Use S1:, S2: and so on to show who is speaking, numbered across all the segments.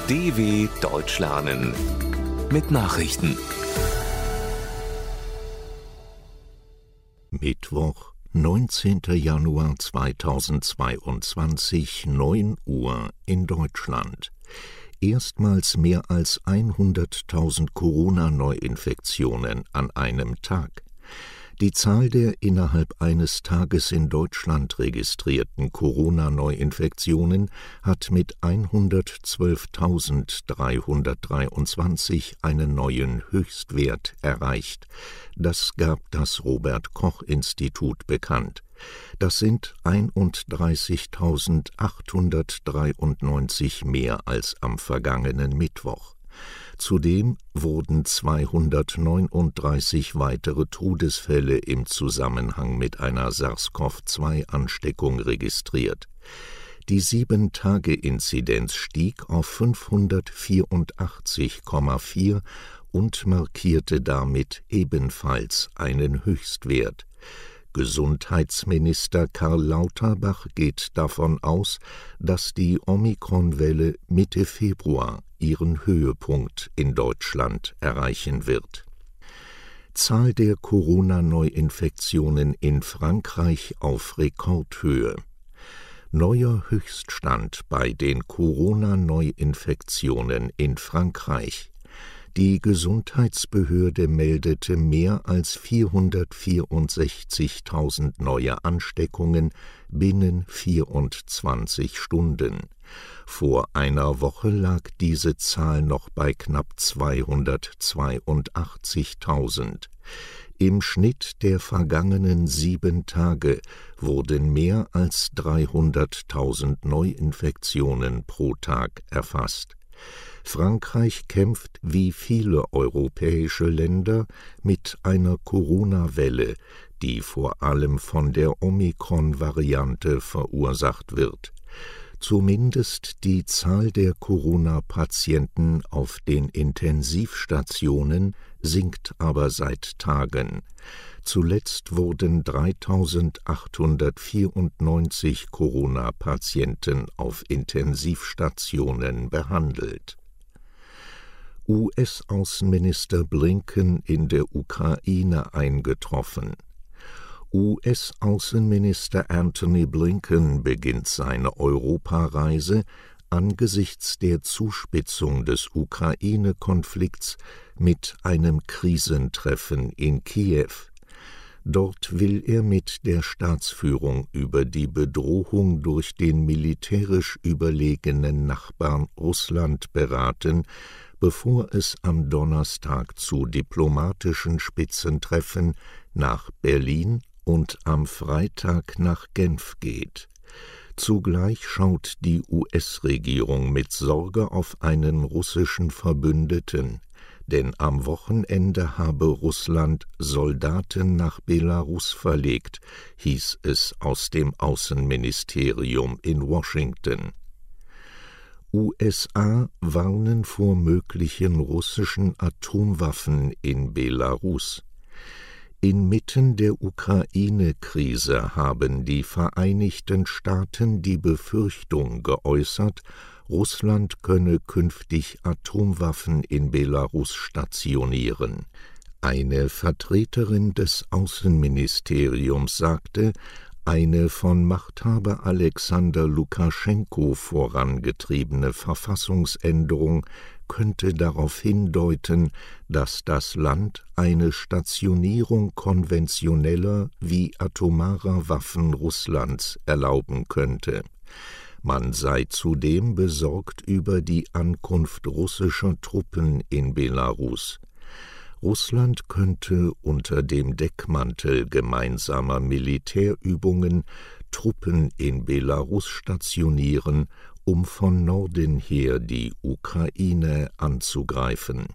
S1: DW Deutsch lernen mit Nachrichten.
S2: Mittwoch, 19. Januar 2022, 9 Uhr in Deutschland. Erstmals mehr als 100.000 Corona-Neuinfektionen an einem Tag. Die Zahl der innerhalb eines Tages in Deutschland registrierten Corona-Neuinfektionen hat mit 112.323 einen neuen Höchstwert erreicht. Das gab das Robert-Koch-Institut bekannt. Das sind 31.893 mehr als am vergangenen Mittwoch. Zudem wurden 239 weitere Todesfälle im Zusammenhang mit einer SARS-CoV-2-Ansteckung registriert. Die 7-Tage-Inzidenz stieg auf 584,4 und markierte damit ebenfalls einen Höchstwert. Gesundheitsminister Karl Lauterbach geht davon aus, dass die Omikron-Welle Mitte Februar ihren Höhepunkt in Deutschland erreichen wird. Zahl der Corona-Neuinfektionen in Frankreich auf Rekordhöhe. Neuer Höchststand bei den Corona-Neuinfektionen in Frankreich. Die Gesundheitsbehörde meldete mehr als 464.000 neue Ansteckungen binnen 24 Stunden. Vor einer Woche lag diese Zahl noch bei knapp 282.000. Im Schnitt der vergangenen 7 Tage wurden mehr als 300.000 Neuinfektionen pro Tag erfasst. Frankreich kämpft wie viele europäische Länder mit einer Corona-Welle, die vor allem von der Omikron-Variante verursacht wird. Zumindest die Zahl der Corona-Patienten auf den Intensivstationen sinkt aber seit Tagen. Zuletzt wurden 3.894 Corona-Patienten auf Intensivstationen behandelt. US-Außenminister Blinken in der Ukraine eingetroffen. US-Außenminister Antony Blinken beginnt seine Europareise angesichts der Zuspitzung des Ukraine-Konflikts mit einem Krisentreffen in Kiew. Dort will er mit der Staatsführung über die Bedrohung durch den militärisch überlegenen Nachbarn Russland beraten, bevor es am Donnerstag zu diplomatischen Spitzentreffen nach Berlin und am Freitag nach Genf geht. Zugleich schaut die US-Regierung mit Sorge auf einen russischen Verbündeten, denn am Wochenende habe Russland Soldaten nach Belarus verlegt, hieß es aus dem Außenministerium in Washington. USA warnen vor möglichen russischen Atomwaffen in Belarus. Inmitten der Ukraine-Krise haben die Vereinigten Staaten die Befürchtung geäußert, Russland könne künftig Atomwaffen in Belarus stationieren. Eine Vertreterin des Außenministeriums sagte, eine von Machthaber Alexander Lukaschenko vorangetriebene Verfassungsänderung könnte darauf hindeuten, dass das Land eine Stationierung konventioneller wie atomarer Waffen Russlands erlauben könnte. Man sei zudem besorgt über die Ankunft russischer Truppen in Belarus. Russland könnte unter dem Deckmantel gemeinsamer Militärübungen Truppen in Belarus stationieren, um von Norden her die Ukraine anzugreifen.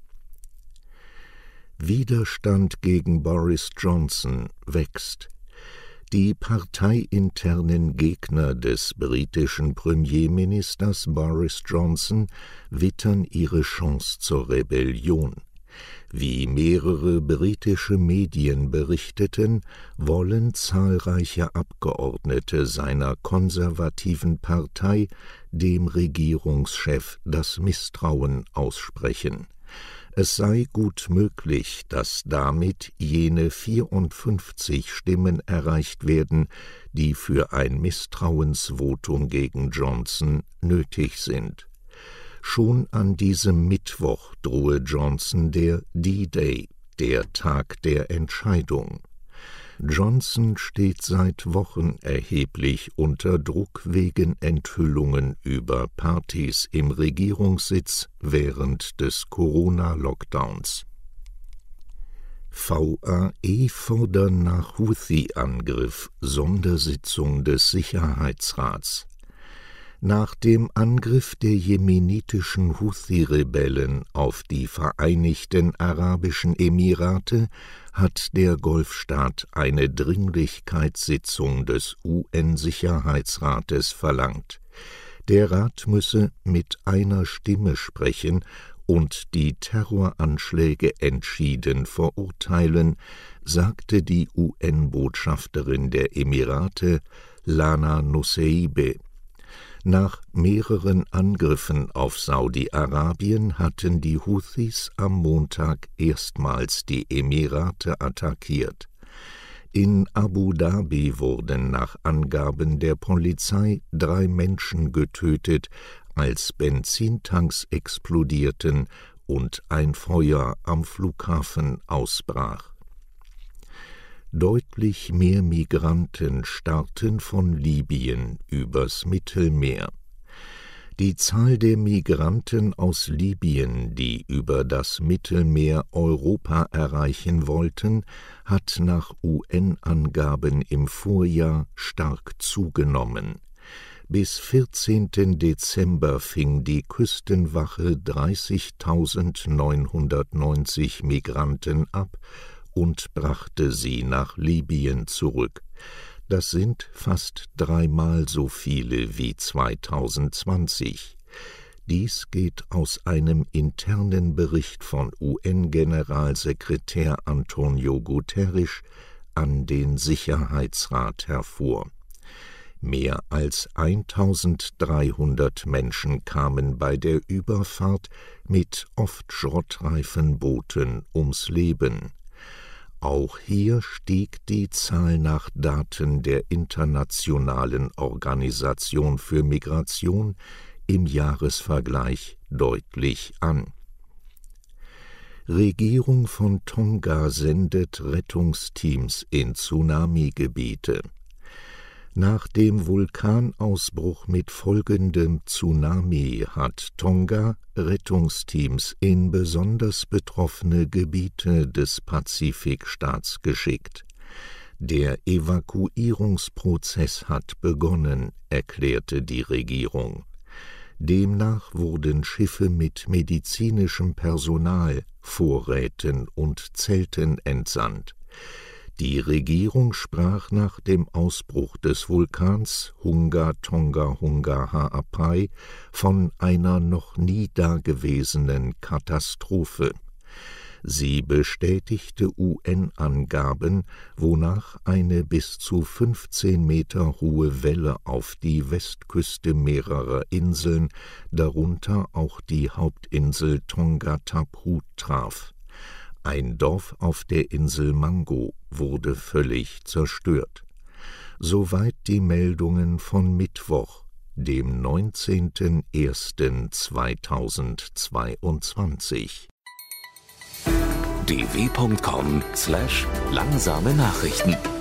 S2: Widerstand gegen Boris Johnson wächst. Die parteiinternen Gegner des britischen Premierministers Boris Johnson wittern ihre Chance zur Rebellion. Wie mehrere britische Medien berichteten, wollen zahlreiche Abgeordnete seiner konservativen Partei dem Regierungschef das Misstrauen aussprechen. Es sei gut möglich, dass damit jene 54 Stimmen erreicht werden, die für ein Misstrauensvotum gegen Johnson nötig sind. Schon an diesem Mittwoch drohe Johnson der D-Day, der Tag der Entscheidung. Johnson steht seit Wochen erheblich unter Druck wegen Enthüllungen über Partys im Regierungssitz während des Corona-Lockdowns. VAE fordern nach Houthi-Angriff Sondersitzung des Sicherheitsrats. Nach dem Angriff der jemenitischen Houthi-Rebellen auf die Vereinigten Arabischen Emirate hat der Golfstaat eine Dringlichkeitssitzung des UN-Sicherheitsrates verlangt. Der Rat müsse mit einer Stimme sprechen und die Terroranschläge entschieden verurteilen, sagte die UN-Botschafterin der Emirate, Lana Nuseibeh. Nach mehreren Angriffen auf Saudi-Arabien hatten die Houthis am Montag erstmals die Emirate attackiert. In Abu Dhabi wurden nach Angaben der Polizei 3 Menschen getötet, als Benzintanks explodierten und ein Feuer am Flughafen ausbrach. Deutlich mehr Migranten starten von Libyen übers Mittelmeer. Die Zahl der Migranten aus Libyen, die über das Mittelmeer Europa erreichen wollten, hat nach UN-Angaben im Vorjahr stark zugenommen. Bis 14. Dezember fing die Küstenwache 30.990 Migranten ab und brachte sie nach Libyen zurück. Das sind fast 3-mal so viele wie 2020. Dies geht aus einem internen Bericht von UN-Generalsekretär Antonio Guterres an den Sicherheitsrat hervor. Mehr als 1.300 Menschen kamen bei der Überfahrt mit oft schrottreifen Booten ums Leben. Auch hier stieg die Zahl nach Daten der Internationalen Organisation für Migration im Jahresvergleich deutlich an. Regierung von Tonga sendet Rettungsteams in Tsunamigebiete. Nach dem Vulkanausbruch mit folgendem Tsunami hat Tonga Rettungsteams in besonders betroffene Gebiete des Pazifikstaats geschickt. Der Evakuierungsprozess hat begonnen, erklärte die Regierung. Demnach wurden Schiffe mit medizinischem Personal, Vorräten und Zelten entsandt. Die Regierung sprach nach dem Ausbruch des Vulkans Hunga Tonga Hunga Ha'apai von einer noch nie dagewesenen Katastrophe. Sie bestätigte UN-Angaben, wonach eine bis zu 15 Meter hohe Welle auf die Westküste mehrerer Inseln, darunter auch die Hauptinsel Tonga Tapu, traf. Ein Dorf auf der Insel Mango wurde völlig zerstört. Soweit die Meldungen von Mittwoch, dem 19.01.2022.
S1: dw.com/langsame Nachrichten